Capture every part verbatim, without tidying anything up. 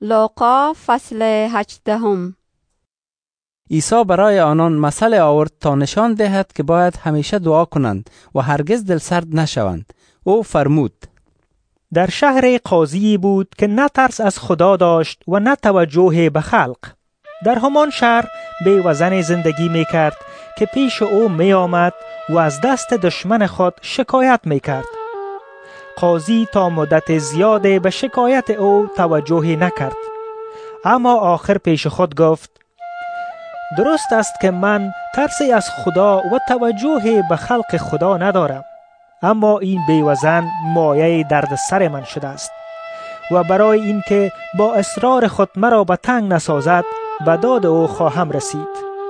لوقا فصل هجدهم. عیسی برای آنان مثل آورد تا نشان دهد که باید همیشه دعا کنند و هرگز دل سرد نشوند. او فرمود: در شهر قاضی بود که نه ترس از خدا داشت و نه توجه به خلق. در همان شهر بیوزن زندگی می کرد که پیش او می آمد و از دست دشمن خود شکایت می کرد. قاضی تا مدت زیاده به شکایت او توجه نکرد، اما آخر پیش خود گفت: درست است که من ترسی از خدا و توجه به خلق خدا ندارم، اما این بیوزن مایه درد سر من شده است و برای اینکه با اصرار خود مرا به تنگ نسازد به داد او خواهم رسید.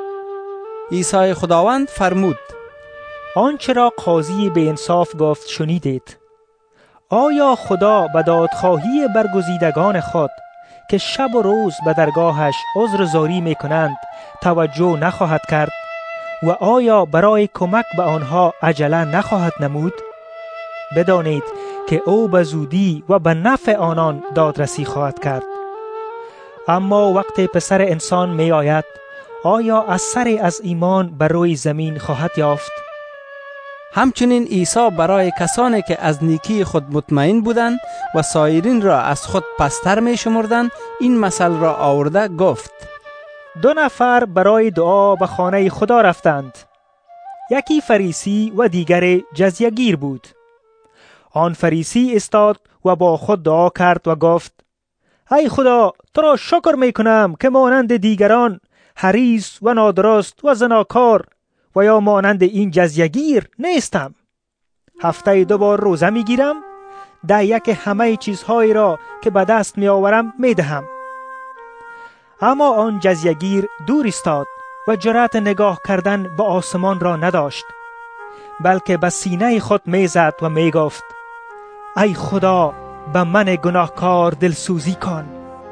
عیسی خداوند فرمود: آنچه را قاضی به انصاف گفت شنیدید. آیا خدا به دادخواهی برگزیدگان خود که شب و روز به درگاهش عذرزاری می کنند توجه نخواهد کرد و آیا برای کمک به آنها عجله نخواهد نمود؟ بدانید که او به زودی و به نفع آنان دادرسی خواهد کرد. اما وقت پسر انسان می آید، آیا اثری از ایمان بر روی زمین خواهد یافت؟ همچنین عیسی برای کسانی که از نیکی خود مطمئن بودند و سایرین را از خود پستر می شمردند این مثل را آورده گفت: دو نفر برای دعا به خانه خدا رفتند. یکی فریسی و دیگر جزیه‌گیر بود. آن فریسی استاد و با خود دعا کرد و گفت: ای خدا، تو را شکر می کنم که مانند دیگران حریص و نادرست و زناکار و یا مانند این جزیه‌گیر نیستم. هفته دو بار روزه می گیرم، ده یک همه چیزهایی را که به دست می آورم می دهم. اما آن جزیه‌گیر دور ایستاد و جرأت نگاه کردن به آسمان را نداشت، بلکه به سینه خود می زد و می گفت: ای خدا، به من گناهکار دلسوزی کن.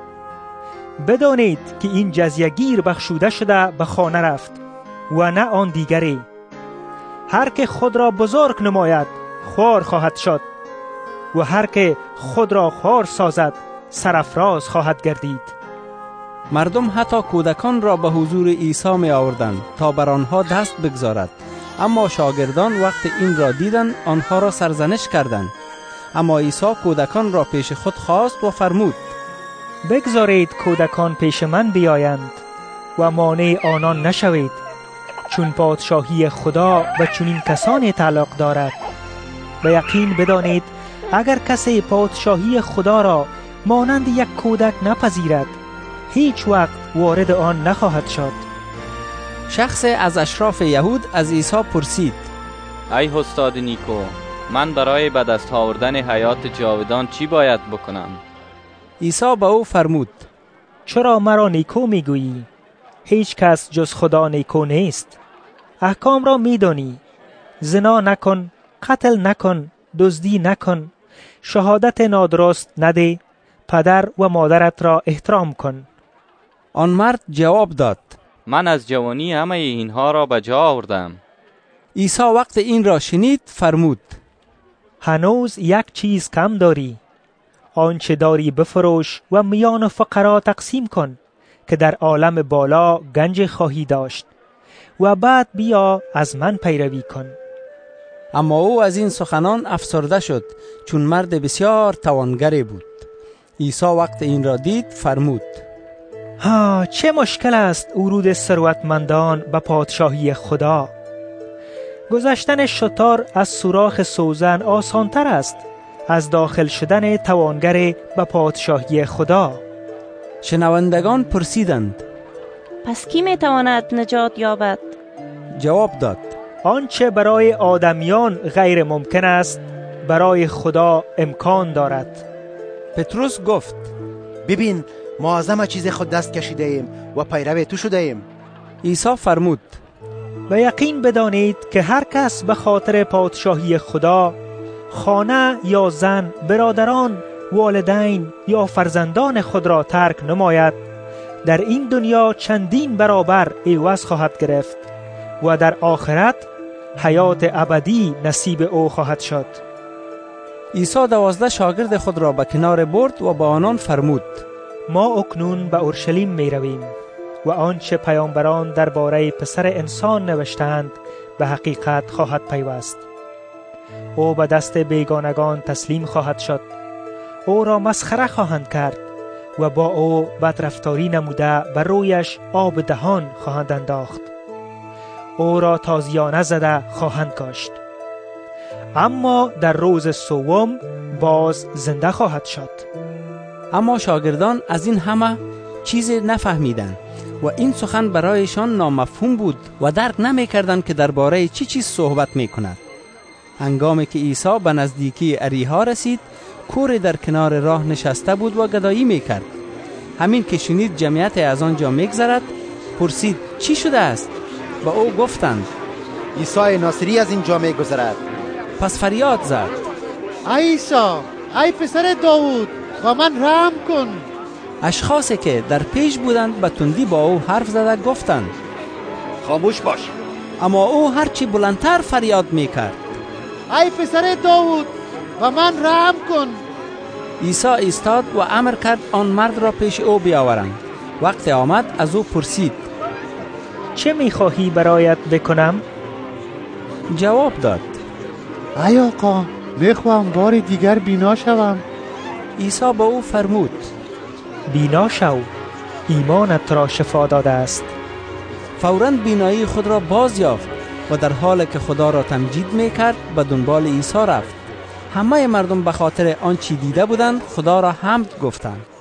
بدانید که این جزیه‌گیر بخشوده شده به خانه رفت و نه آن دیگری. هر که خود را بزرگ نماید خوار خواهد شد و هر که خود را خوار سازد سرافراز خواهد گردید. مردم حتی کودکان را به حضور عیسی می آوردند تا بر آنها دست بگذارد، اما شاگردان وقت این را دیدند آنها را سرزنش کردند. اما عیسی کودکان را پیش خود خواست و فرمود: بگذارید کودکان پیش من بیایند و مانع آنان نشوید، چون پادشاهی خدا به چنین کسانی تعلق دارد. به یقین بدانید اگر کسی پادشاهی خدا را مانند یک کودک نپذیرد، هیچ وقت وارد آن نخواهد شد. شخص از اشراف یهود از عیسی پرسید: ای استاد نیکو، من برای به دست آوردن حیات جاودان چی باید بکنم؟ عیسی به او فرمود: چرا مرا نیکو میگویی؟ هیچ کس جز خدا نیکو نیست. احکام را میدانی: زنا نکن، قتل نکن، دزدی نکن، شهادت نادرست نده، پدر و مادرت را احترام کن. آن مرد جواب داد: من از جوانی همه اینها را به جا آوردم. عیسی وقت این را شنید فرمود: هنوز یک چیز کم داری. آنچه داری بفروش و میان فقرا تقسیم کن که در عالم بالا گنج خواهی داشت و بعد بیا از من پیروی کن. اما او از این سخنان افسرده شد، چون مرد بسیار توانگری بود. عیسی وقت این را دید فرمود: ها، چه مشکل است ورود ثروتمندان به پادشاهی خدا. گذشتن شتار از سوراخ سوزن آسانتر است از داخل شدن توانگر به پادشاهی خدا. شنوندگان پرسیدند: پس کی میتواند نجات یابد؟ جواب داد: آنچه برای آدمیان غیر ممکن است برای خدا امکان دارد. پتروس گفت: ببین، ما از همه چیز خود دست کشیده ایم و پیرو تو شده ایم. عیسی فرمود: به یقین بدانید که هر کس به خاطر پادشاهی خدا خانه یا زن، برادران، والدین یا فرزندان خود را ترک نماید، در این دنیا چندین برابر عوض خواهد گرفت و در آخرت حیات ابدی نصیب او خواهد شد. عیسی دوازده شاگرد خود را به کنار برد و با آنان فرمود: ما اکنون به اورشلیم می رویم و آنچه پیامبران درباره پسر انسان نوشتند به حقیقت خواهد پیوست. او به دست بیگانگان تسلیم خواهد شد، او را مسخره خواهند کرد و با او بدرفتاری نموده بر رویش آب دهان خواهند انداخت. او را تازیانه زده خواهند کاشت، اما در روز سوم باز زنده خواهد شد. اما شاگردان از این همه چیزی نفهمیدند و این سخن برایشان نامفهوم بود و درک نمی‌کردند که درباره چی چیز صحبت می‌کند. هنگامی که عیسی به نزدیکی اریحا رسید، کوری در کنار راه نشسته بود و گدایی می‌کرد. همین که شنید جمعیت از آنجا می‌گذرد، پرسید چی شده است؟ با او گفتند عیسی ناصری از اینجا می‌گذرد. پس فریاد زد ای عیسی، ای پسر داوود، با من رحم کن. اشخاصی که در پیش بودند به تندی با او حرف زده گفتند خاموش باش. اما او هرچی بلندتر فریاد میکرد ای پسر داوود، با من رحم کن. عیسی ایستاد و امر کرد آن مرد را پیش او بیاورند. وقتی آمد از او پرسید چه میخواهی برایت بکنم؟ جواب داد ای آقا، میخواهم بار دیگر بینا شوم. عیسی با او فرمود بینا شو، ایمانت را شفا داده است. فوراً بینایی خود را باز یافت و در حالی که خدا را تمجید میکرد به دنبال عیسی رفت. همه مردم به خاطر آنچه دیده بودند خدا را حمد گفتند.